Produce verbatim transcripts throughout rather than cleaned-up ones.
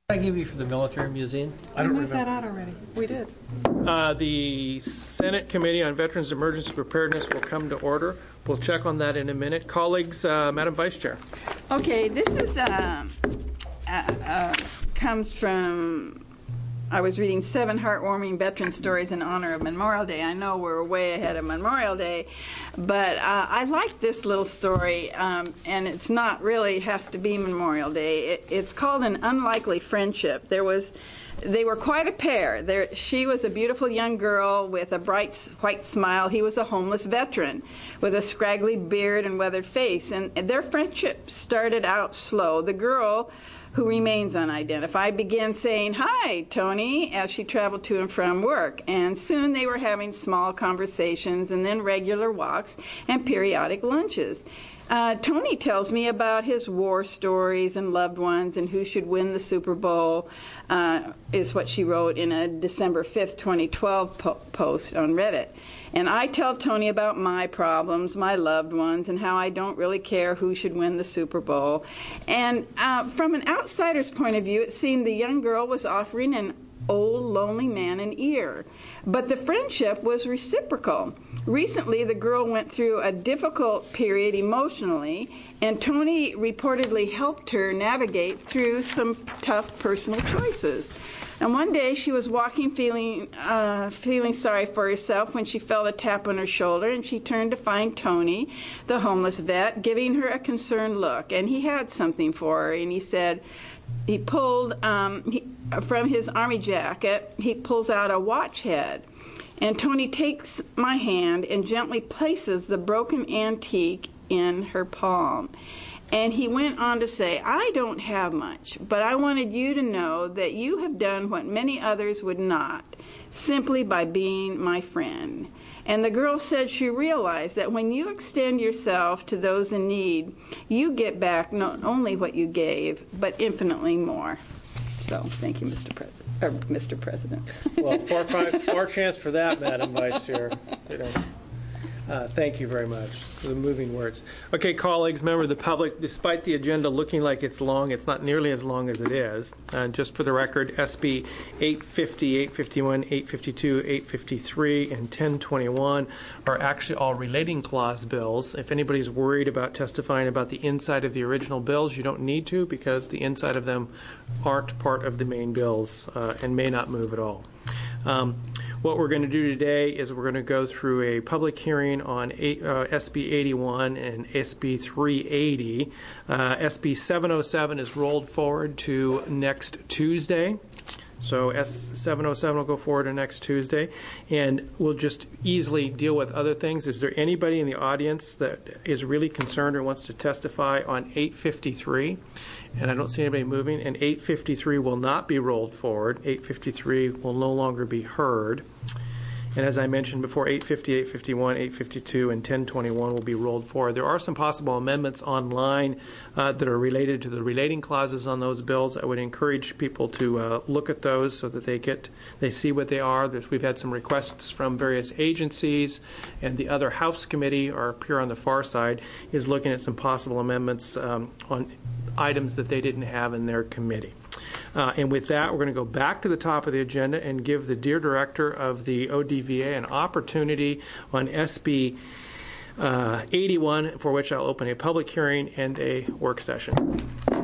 I give you for the Military Museum? I don't moved that out already. We did. Uh, the Senate Committee on Veterans Emergency Preparedness will come to order. We'll check on that in a minute. Colleagues, uh, Madam Vice Chair. Okay, this is uh, uh, uh, comes from. I was reading seven heartwarming veteran stories in honor of Memorial Day. I know we're way ahead of Memorial Day, but uh, I like this little story, um, and it's not really has to be Memorial Day. It, it's called An Unlikely Friendship. There was, they were quite a pair. There, she was a beautiful young girl with a bright white smile. He was a homeless veteran with a scraggly beard and weathered face, and their friendship started out slow. The girl, who remains unidentified, began saying, "Hi, Tony," as she traveled to and from work. And soon they were having small conversations and then regular walks and periodic lunches. Uh, Tony tells me about his war stories and loved ones and who should win the Super Bowl, uh, is what she wrote in a December fifth, twenty twelve po- post on Reddit. And I tell Tony about my problems, my loved ones, and how I don't really care who should win the Super Bowl. And uh, from an outsider's point of view, it seemed the young girl was offering an old, lonely man an ear. But the friendship was reciprocal. Recently, the girl went through a difficult period emotionally, and Tony reportedly helped her navigate through some tough personal choices. And one day she was walking feeling uh, feeling sorry for herself when she felt a tap on her shoulder, and she turned to find Tony, the homeless vet, giving her a concerned look. And he had something for her, and he said, he pulled um, he, from his army jacket, he pulls out a watch head. And Tony takes my hand and gently places the broken antique in her palm. And he went on to say, "I don't have much, but I wanted you to know that you have done what many others would not, simply by being my friend." And the girl said she realized that when you extend yourself to those in need, you get back not only what you gave, but infinitely more. So, thank you, Mister President. Or Mister President. Well, far, far, far chance for that, Madam Vice Chair. You know. Uh, thank you very much for the moving words. Okay, colleagues, members of the public, despite the agenda looking like it's long, it's not nearly as long as it is. Uh, just for the record, S B eight fifty, eight fifty-one, eight fifty-two, eight fifty-three, and ten twenty-one are actually all relating clause bills. If anybody's worried about testifying about the inside of the original bills, you don't need to, because the inside of them aren't part of the main bills uh, and may not move at all. Um, what we're going to do today is we're going to go through a public hearing on eight, uh, S B eighty-one and S B three eighty. Uh, S B seven oh seven is rolled forward to next Tuesday. So S seven oh seven will go forward to next Tuesday, and we'll just easily deal with other things. Is there anybody in the audience that is really concerned or wants to testify on eight fifty-three? And I don't see anybody moving, and eight fifty-three will not be rolled forward. eight fifty-three will no longer be heard. And as I mentioned before, eight fifty, eight fifty-one, eight fifty-two, and ten twenty-one will be rolled forward. There are some possible amendments online uh, that are related to the relating clauses on those bills. I would encourage people to uh, look at those so that they get they see what they are. There's, we've had some requests from various agencies, and the other House committee, or up here on the far side, is looking at some possible amendments um, on items that they didn't have in their committee. Uh, and with that, we're going to go back to the top of the agenda and give the dear director of the O D V A an opportunity on S B uh, eighty-one, for which I'll open a public hearing and a work session.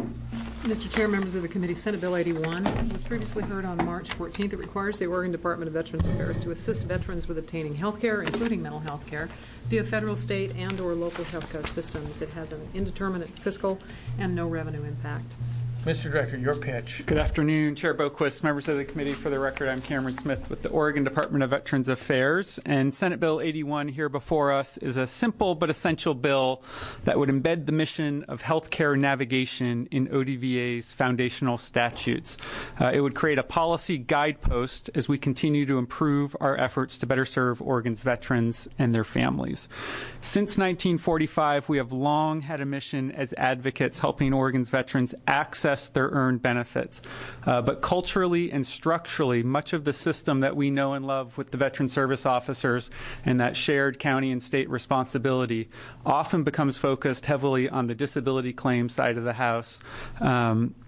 Mister Chair, members of the committee, Senate Bill eighty-one was previously heard on March fourteenth. It requires the Oregon Department of Veterans Affairs to assist veterans with obtaining health care, including mental health care, via federal, state, and or local health care systems. It has an indeterminate fiscal and no revenue impact. Mister Director, your pitch. Good afternoon, Chair Boquist, members of the committee. For the record, I'm Cameron Smith with the Oregon Department of Veterans Affairs, and Senate Bill eighty-one here before us is a simple but essential bill that would embed the mission of healthcare navigation in O D V A's foundational statutes. Uh, it would create a policy guidepost as we continue to improve our efforts to better serve Oregon's veterans and their families. Since nineteen forty-five, we have long had a mission as advocates helping Oregon's veterans access their earned benefits. Uh, but culturally and structurally, much of the system that we know and love with the veteran service officers and that shared county and state responsibility often becomes focused heavily on the disability claim side of the house. Um,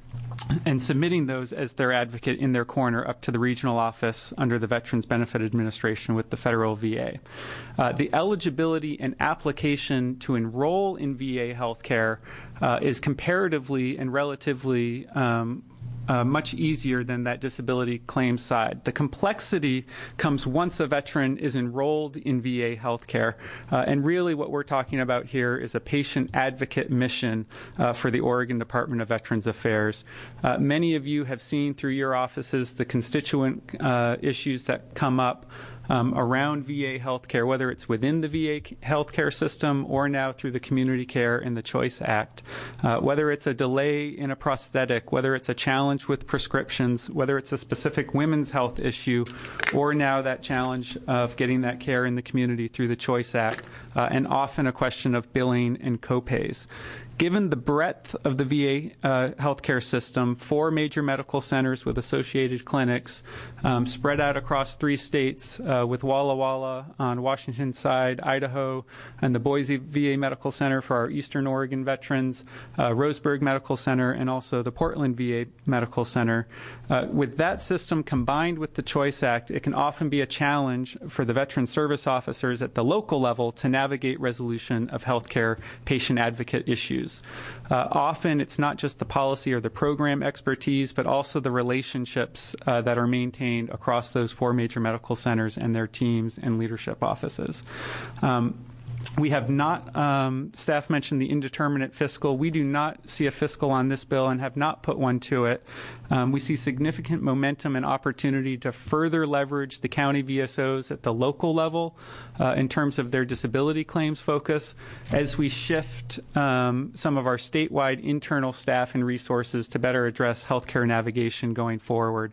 and submitting those as their advocate in their corner up to the regional office under the Veterans Benefit Administration with the federal V A. Uh, the eligibility and application to enroll in V A healthcare uh, is comparatively and relatively um, Uh, much easier than that disability claims side. The complexity comes once a veteran is enrolled in V A healthcare, uh, and really what we're talking about here is a patient advocate mission uh, for the Oregon Department of Veterans Affairs. Uh, many of you have seen through your offices the constituent uh, issues that come up Um, around V A healthcare, whether it's within the V A healthcare system or now through the Community Care and the Choice Act, uh, whether it's a delay in a prosthetic, whether it's a challenge with prescriptions, whether it's a specific women's health issue, or now that challenge of getting that care in the community through the Choice Act, uh, and often a question of billing and copays. Given the breadth of the V A uh, healthcare system, four major medical centers with associated clinics um, spread out across three states uh, with Walla Walla on Washington side, Idaho, and the Boise V A Medical Center for our Eastern Oregon veterans, uh, Roseburg Medical Center, and also the Portland V A Medical Center. Uh, with that system combined with the Choice Act, it can often be a challenge for the veteran service officers at the local level to navigate resolution of healthcare patient advocate issues. Uh, often it's not just the policy or the program expertise, but also the relationships uh, that are maintained across those four major medical centers and their teams and leadership offices. Um, We have not, um, staff mentioned the indeterminate fiscal. We do not see a fiscal on this bill and have not put one to it. Um, we see significant momentum and opportunity to further leverage the county V S Os at the local level uh, in terms of their disability claims focus as we shift um, some of our statewide internal staff and resources to better address healthcare navigation going forward.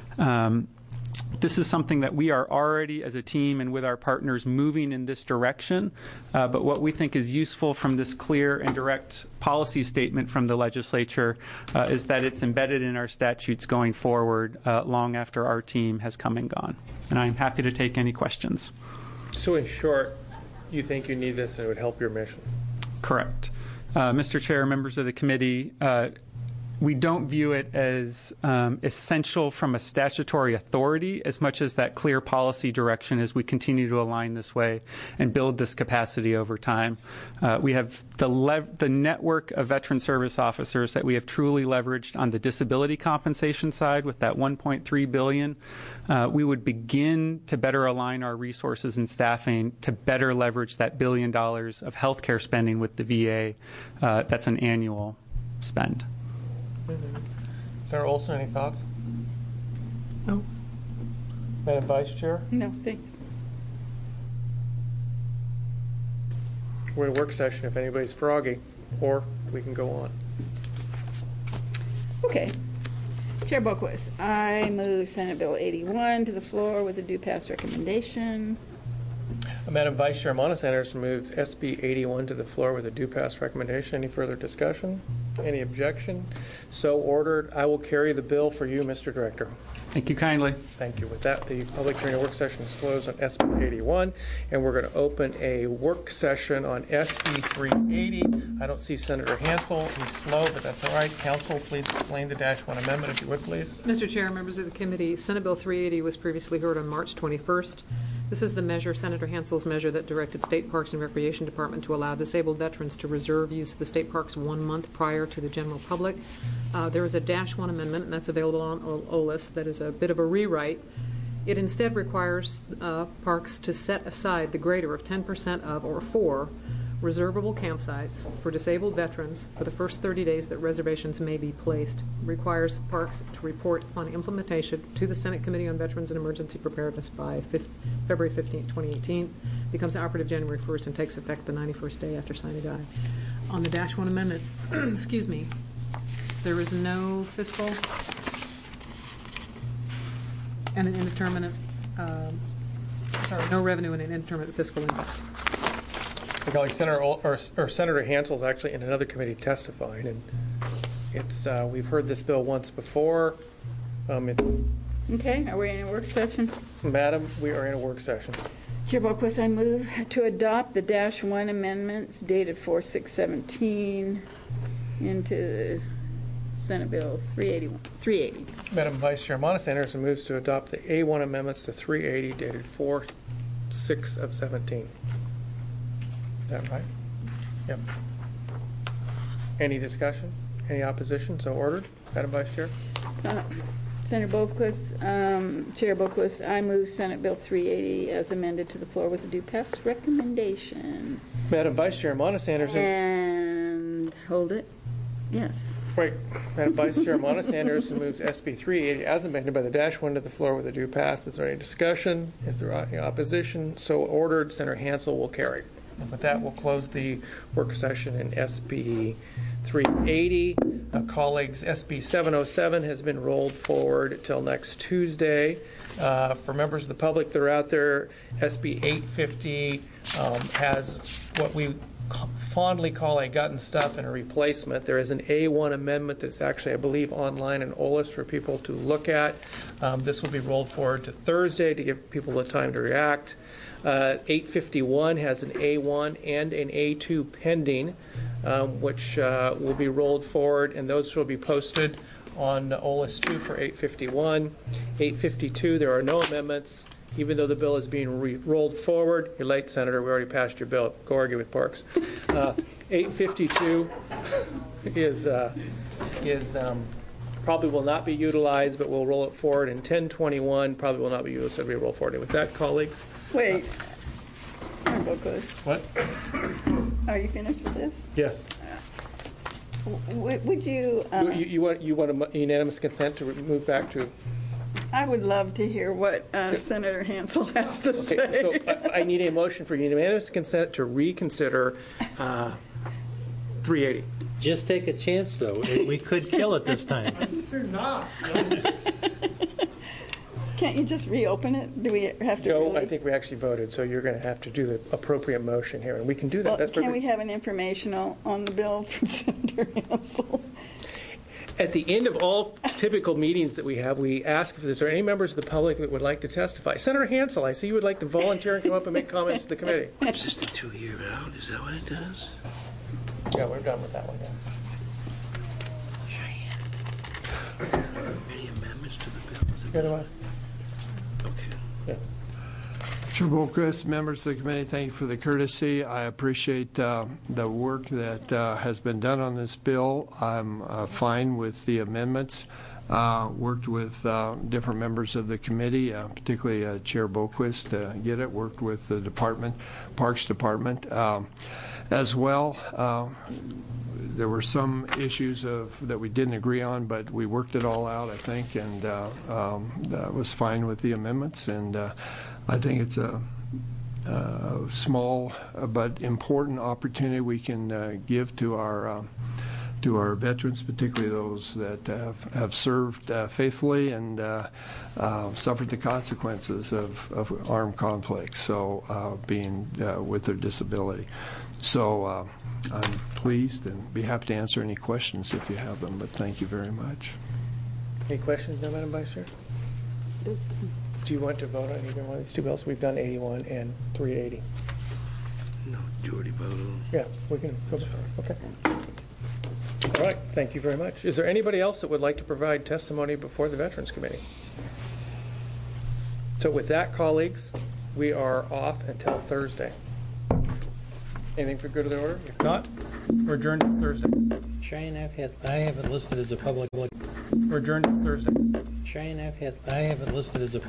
Um, This is something that we are already, as a team and with our partners, moving in this direction. Uh, but what we think is useful from this clear and direct policy statement from the legislature uh, is that it's embedded in our statutes going forward uh, long after our team has come and gone. And I'm happy to take any questions. So in short, you think you need this and it would help your mission? Correct. Uh, Mister Chair, members of the committee, uh, we don't view it as um, essential from a statutory authority as much as that clear policy direction as we continue to align this way and build this capacity over time. Uh, we have the, lev- the network of veteran service officers that we have truly leveraged on the disability compensation side with that one point three billion dollars. Uh, we would begin to better align our resources and staffing to better leverage that billion dollars of healthcare spending with the V A. Uh, that's an annual spend. Senator Olson, any thoughts? No. Madam Vice Chair? No, thanks. We're in a work session if anybody's froggy, or we can go on. Okay. Chair Boquist, I move Senate Bill eighty-one to the floor with a due pass recommendation. Uh, Madam Vice Chair, Monis Anderson moves S B eighty-one to the floor with a due pass recommendation. Any further discussion? Any objection? So ordered. I will carry the bill for you, Mister Director. Thank you kindly. Thank you. With that, the public hearing and work session is closed on S B eighty-one, and we're going to open a work session on S B three eighty. I don't see Senator Hansel. He's slow, but that's all right. Council, please explain the Dash one amendment, if you would, please. Mister Chair, members of the committee, Senate Bill three eighty was previously heard on March twenty-first. This is the measure, Senator Hansel's measure, that directed State Parks and Recreation Department to allow disabled veterans to reserve use of the state parks one month prior to the general public. Uh, there is a Dash one amendment, and that's available on O L I S. That is a bit of a rewrite. It instead requires uh, parks to set aside the greater of ten percent of or for reservable campsites for disabled veterans for the first thirty days that reservations may be placed. Requires parks to report on implementation to the Senate Committee on Veterans and Emergency Preparedness by February fifteenth, twenty eighteen. Becomes operative January first and takes effect the ninety-first day after sine die. On the Dash one amendment, excuse me, there is no fiscal and an indeterminate, um, sorry, no revenue and an indeterminate fiscal impact. My colleague Senator Ol- or, or Senator Hansel is actually in another committee testifying, and it's uh, we've heard this bill once before. Um, it, Okay, are we in a work session? Madam, we are in a work session. Chair Boquist, I move to adopt the Dash one amendments dated four six seventeen into the Senate Bill three eighty-one, three eighty. Madam Vice Chair, Monis Anderson moves to adopt the A one amendments to three eighty dated four six of seventeen. Is that right? Yep. Any discussion? Any opposition? So ordered. Madam Vice Chair? Uh, Senator Boquist, um, Chair Boquist, I move Senate Bill three eighty as amended to the floor with a due pass recommendation. Madam Vice Chair, Monis Anderson. And hold it. Yes. Right. Madam Vice Chair, Monis Anderson moves S B three eighty as amended by the dash one to the floor with a due pass. Is there any discussion? Is there any opposition? So ordered. Senator Hansel will carry. And with that, we'll close the work session in S B three eighty. Uh, colleagues, S B seven oh seven has been rolled forward till next Tuesday. Uh, for members of the public that are out there, S B eight fifty um, has what we fondly call a gut and stuff and a replacement. There is an A one amendment that's actually, I believe, online in O L I S for people to look at. Um, this will be rolled forward to Thursday to give people the time to react. Uh, eight fifty-one has an A one and an A two pending, um, which uh, will be rolled forward, and those will be posted on O L I S two for eight fifty-one. eight fifty-two, there are no amendments. Even though the bill is being re- rolled forward, you're late, Senator. We already passed your bill. Go argue with Parks. Uh, eight fifty-two is uh, is um, probably will not be utilized, but we'll roll it forward. And ten twenty-one probably will not be utilized, so we roll forward. And with that, colleagues. Wait. Senator Boquist, What? are you finished with this? Yes. W- would you? Uh, You, you want you want a unanimous consent to move back to? I would love to hear what uh, Senator Hansel has to say. Okay, so I, I need a motion for unanimous consent to reconsider uh, three eighty. Just take a chance, though. We could kill it this time. Can't you just reopen it? Do we have to? Joe, really? I think we actually voted, so you're going to have to do the appropriate motion here, and we can do that. Well, That's can perfect. we have an informational on the bill from Senator Hansel? At the end of all typical meetings that we have, we ask if there's any members of the public that would like to testify. Senator Hansel, I see you would like to volunteer and come up and make comments to the committee. It's just a two-year out, is that what it does? Yeah, we're done with that one now. Any amendments to the bill? Is it- Good one. Okay. Yeah. Chair Boquist, members of the committee, thank you for the courtesy. I appreciate uh, the work that uh, has been done on this bill. I'm uh, fine with the amendments. Uh, worked with uh, different members of the committee, uh, particularly uh, Chair Boquist, to get it. Worked with the department, Parks Department, um, as well. Uh, there were some issues of that we didn't agree on, but we worked it all out, I think, and uh, um, that was fine with the amendments. And uh, I think it's a, a small but important opportunity we can uh, give to our uh, to our veterans, particularly those that have, have served uh, faithfully and uh, uh, suffered the consequences of, of armed conflicts, so uh, being uh, with their disability. So uh, I'm pleased and be happy to answer any questions if you have them, but thank you very much. Any questions now, Madam Vice Chair? Do you want to vote on either one of these two bills? We've done eighty-one and three eighty. No, you already voted on Yeah, we can go. Okay. All right, thank you very much. Is there anybody else that would like to provide testimony before the Veterans Committee? So with that, colleagues, we are off until Thursday. Anything for good of the order? If not, we're adjourned till Thursday. Cheyenne, I've had, I have it listed as a public, We're adjourned till Thursday. Cheyenne, I've had, I have it listed as a